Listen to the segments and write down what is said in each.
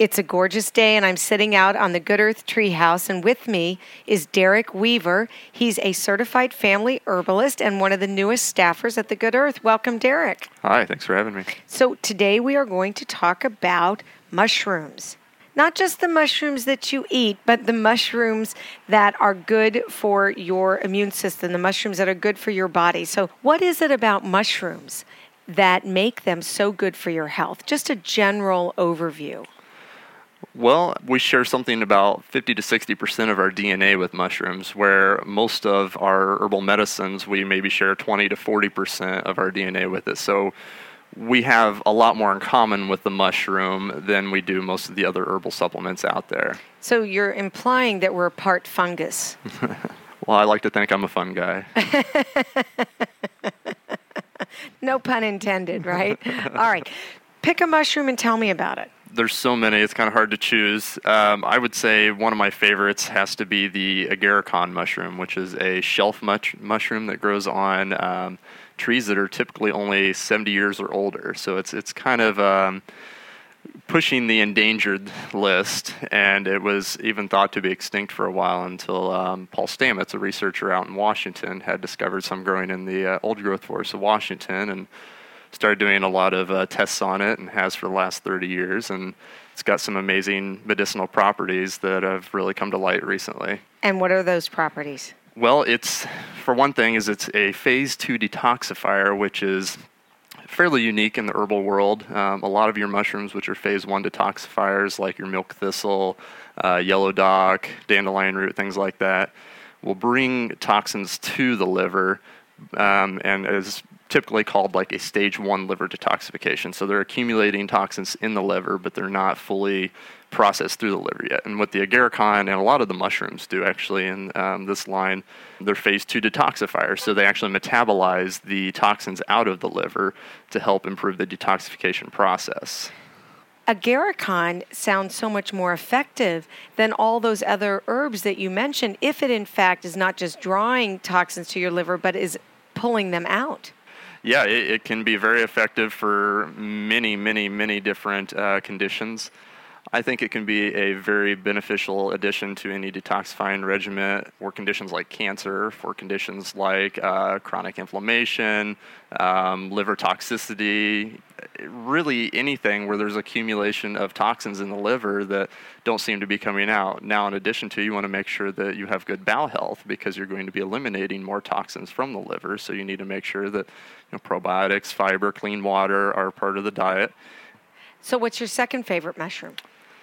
It's a gorgeous day, and I'm sitting out on the Good Earth Treehouse, and with me is Derek Weaver. He's a certified family herbalist and one of the newest staffers at the Good Earth. Welcome, Derek. Hi, thanks for having me. So today we are going to talk about mushrooms. Not just the mushrooms that you eat, but the mushrooms that are good for your immune system, the mushrooms that are good for your body. So what is it about mushrooms that make them so good for your health? Just a general overview. Well, we share something about 50 to 60% of our DNA with mushrooms, where most of our herbal medicines, we maybe share 20 to 40% of our DNA with it. So we have a lot more in common with the mushroom than we do most of the other herbal supplements out there. So you're implying that we're part fungus. Well, I like to think I'm a fun guy. No pun intended, right? All right. Pick a mushroom and tell me about it. There's so many, it's kind of hard to choose. I would say one of my favorites has to be the agarikon mushroom, which is a shelf mushroom that grows on trees that are typically only 70 years or older. So it's kind of pushing the endangered list, and it was even thought to be extinct for a while until Paul Stamets, a researcher out in Washington, had discovered some growing in the old growth forests of Washington and started doing a lot of tests on it, and has for the last 30 years. And it's got some amazing medicinal properties that have really come to light recently. And what are those properties? Well, for one thing, it's a phase 2 detoxifier, which is fairly unique in the herbal world. A lot of your mushrooms, which are phase 1 detoxifiers, like your milk thistle, yellow dock, dandelion root, things like that, will bring toxins to the liver, and is typically called like a stage 1 liver detoxification. So they're accumulating toxins in the liver, but they're not fully processed through the liver yet. And what the agarikon and a lot of the mushrooms do actually in this line, they're phase 2 detoxifiers. So they actually metabolize the toxins out of the liver to help improve the detoxification process. Agarikon sounds so much more effective than all those other herbs that you mentioned, if it in fact is not just drawing toxins to your liver, but is pulling them out. Yeah, it can be very effective for many, many, many different conditions. I think it can be a very beneficial addition to any detoxifying regimen for conditions like cancer, for conditions like chronic inflammation, liver toxicity, really anything where there's accumulation of toxins in the liver that don't seem to be coming out. Now, in addition to, you want to make sure that you have good bowel health, because you're going to be eliminating more toxins from the liver. So you need to make sure that probiotics, fiber, clean water are part of the diet. So what's your second favorite mushroom?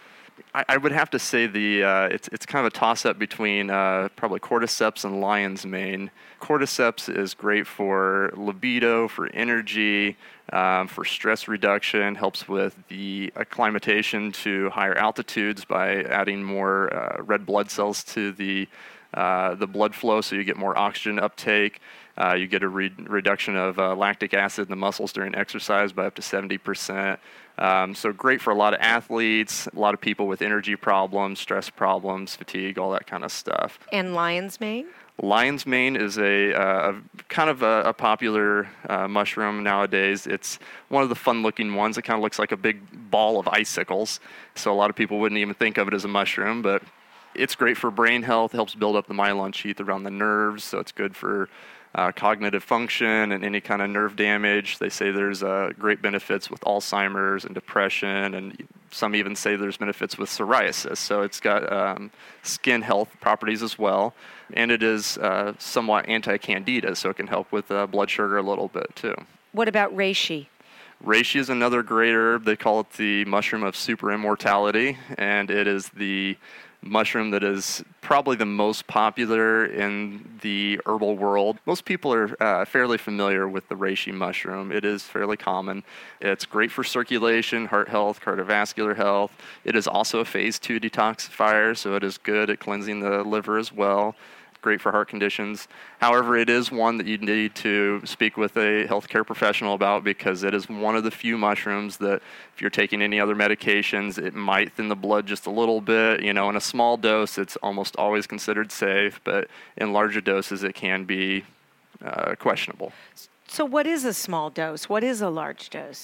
I would have to say it's kind of a toss-up between probably cordyceps and lion's mane. Cordyceps is great for libido, for energy, for stress reduction, helps with the acclimatation to higher altitudes by adding more red blood cells to the blood flow, so you get more oxygen uptake. You get a reduction of lactic acid in the muscles during exercise by up to 70%. So great for a lot of athletes, a lot of people with energy problems, stress problems, fatigue, all that kind of stuff. And lion's mane? Lion's mane is a kind of a popular mushroom nowadays. It's one of the fun-looking ones. It kind of looks like a big ball of icicles, so a lot of people wouldn't even think of it as a mushroom, but it's great for brain health, helps build up the myelin sheath around the nerves, so it's good for cognitive function and any kind of nerve damage. They say there's great benefits with Alzheimer's and depression, and some even say there's benefits with psoriasis. So it's got skin health properties as well, and it is somewhat anti-candida, so it can help with blood sugar a little bit too. What about reishi? Reishi is another great herb. They call it the mushroom of super immortality, and it is the mushroom that is probably the most popular in the herbal world. Most people are fairly familiar with the reishi mushroom. It is fairly common. It's great for circulation, heart health, cardiovascular health. It is also a phase 2 detoxifier, so it is good at cleansing the liver as well. Great for heart conditions. However, it is one that you need to speak with a healthcare professional about, because it is one of the few mushrooms that if you're taking any other medications, it might thin the blood just a little bit. In a small dose, it's almost always considered safe, but in larger doses, it can be questionable. So what is a small dose? What is a large dose?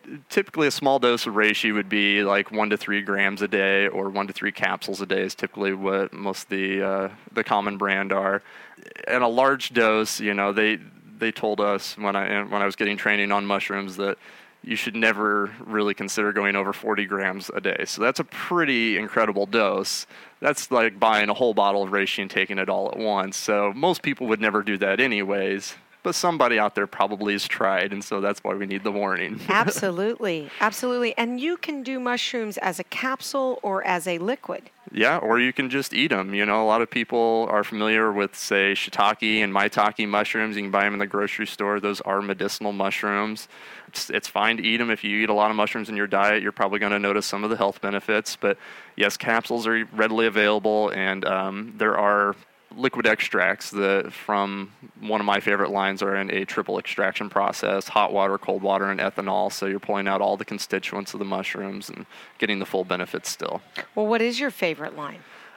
typically a small dose of reishi would be like 1 to 3 grams a day, or 1 to 3 capsules a day is typically what most of the common brand are. And a large dose, they told us when I was getting training on mushrooms that you should never really consider going over 40 grams a day. So that's a pretty incredible dose. That's like buying a whole bottle of reishi and taking it all at once. So most people would never do that anyways. But somebody out there probably has tried, and so that's why we need the warning. Absolutely. Absolutely. And you can do mushrooms as a capsule or as a liquid. Yeah, or you can just eat them. A lot of people are familiar with, say, shiitake and maitake mushrooms. You can buy them in the grocery store. Those are medicinal mushrooms. It's fine to eat them. If you eat a lot of mushrooms in your diet, you're probably going to notice some of the health benefits. But yes, capsules are readily available, and there are liquid extracts that from one of my favorite lines are in a triple extraction process: hot water, cold water, and ethanol. So you're pulling out all the constituents of the mushrooms and getting the full benefits still. Well, what is your favorite line?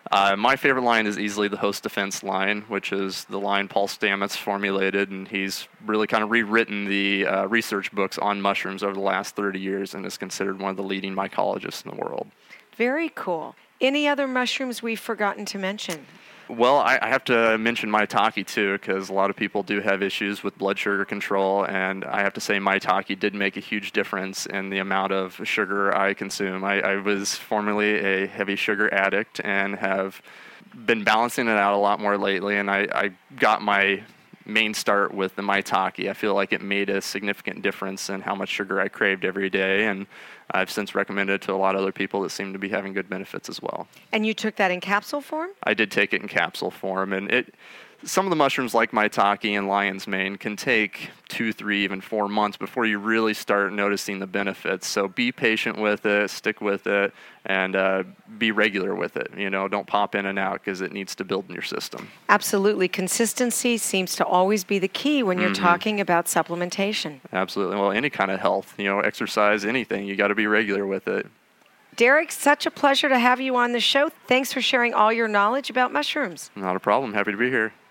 My favorite line is easily the Host Defense line, which is the line Paul Stamets formulated, and he's really kind of rewritten the research books on mushrooms over the last 30 years and is considered one of the leading mycologists in the world. Very cool. Any other mushrooms we've forgotten to mention? Well, I have to mention maitake too, because a lot of people do have issues with blood sugar control, and I have to say maitake did make a huge difference in the amount of sugar I consume. I was formerly a heavy sugar addict and have been balancing it out a lot more lately, and I got my main start with the maitake. I feel like it made a significant difference in how much sugar I craved every day, and I've since recommended it to a lot of other people that seem to be having good benefits as well. And you took that in capsule form? I did take it in capsule form, and some of the mushrooms like maitake and lion's mane can take 2, 3, even 4 months before you really start noticing the benefits. So be patient with it, stick with it, and be regular with it. Don't pop in and out because it needs to build in your system. Absolutely. Consistency seems to always be the key when you're talking about supplementation. Absolutely. Well, any kind of health, exercise, anything, you got to be regular with it. Derek, such a pleasure to have you on the show. Thanks for sharing all your knowledge about mushrooms. Not a problem. Happy to be here.